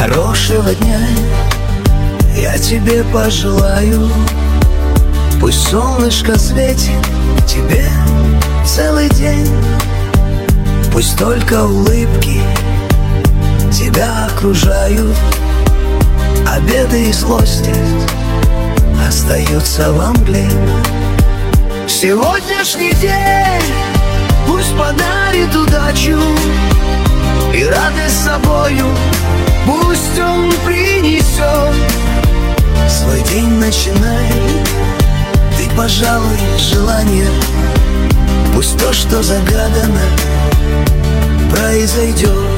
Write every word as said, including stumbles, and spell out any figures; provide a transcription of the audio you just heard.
Хорошего дня я тебе пожелаю. Пусть солнышко светит тебе целый день. Пусть только улыбки тебя окружают, а беды и злости остаются во мгле. Сегодняшний день пусть подарит удачу и радость с собою, пусть он принесет. Свой день начинай ты, пожалуй, желание. Пусть то, что загадано, произойдет.